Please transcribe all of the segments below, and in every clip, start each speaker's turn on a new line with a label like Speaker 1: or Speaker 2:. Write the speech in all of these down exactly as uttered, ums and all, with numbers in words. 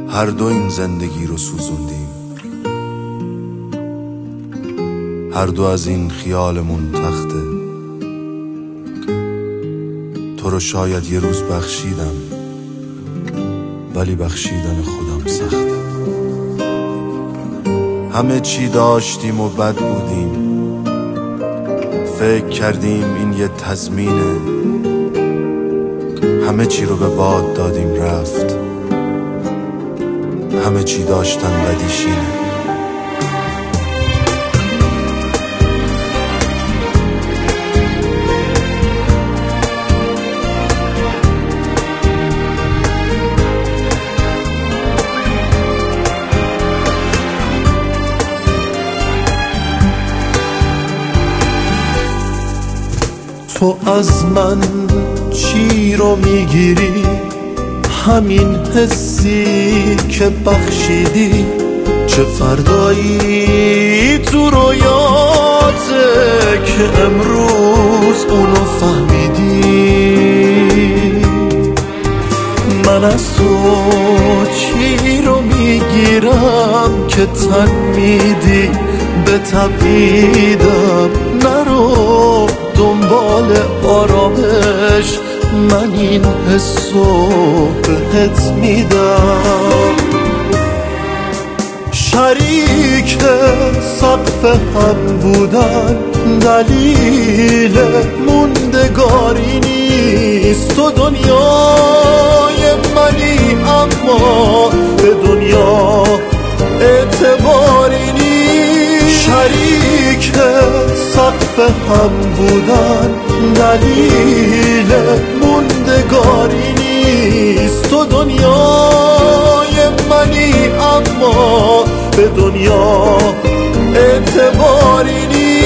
Speaker 1: هر دو این زندگی رو سوزوندیم، هر دو از این خیالمون تخته. تو رو شاید یه روز بخشیدم، ولی بخشیدن خودم سخته. همه چی داشتیم و بد بودیم، فکر کردیم این یه تضمینه. همه چی رو به باد دادیم رفت، همه چی داشتن بدیشینه.
Speaker 2: تو از من چی رو میگیری؟ همین حسی که بخشیدی. چه فردایی تو رویاته که امروز اونو فهمیدی؟ من از تو چی رو میگیرم که تن میدی به تبعیدم؟ نرو دنبال آرامش، من این حسو بهت میدم. شریک سقف هم بودن دلیل موندگاری نیست. تو دنیای منی اما به دنیا اعتباری نیست. شریک سقف هم بودن دلیل موندگاری نیست. تو دنیای منی اما به دنیا اعتباری نیست.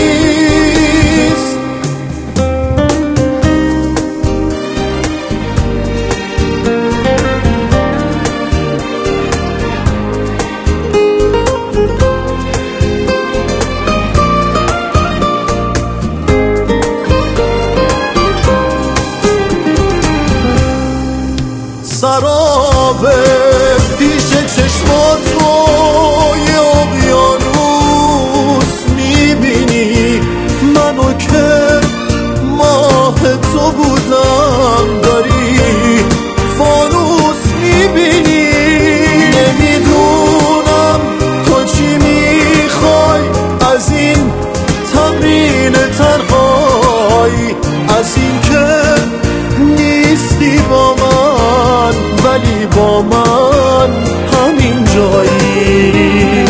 Speaker 2: سرابه پیش چشماتو یه اقیانوس میبینی. منو که ماه تو بودم داری فانوس میبینی. نمیدونم تو چی میخوای از این تمرین تنهایی، از این که نیستی با من ولی با من همین جایی.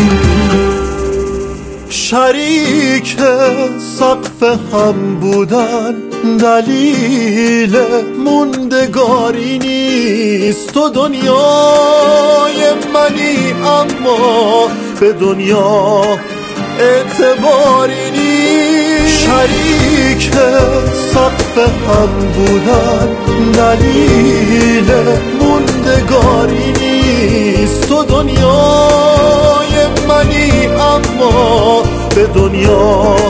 Speaker 2: شریک سقف هم بودن دلیل موندگاری نیست. تو دنیای منی اما به دنیا اعتباری نیست. شریک سقف هم بودن دلیل موندگاری نیست. تو دنیای منی اما به دنیا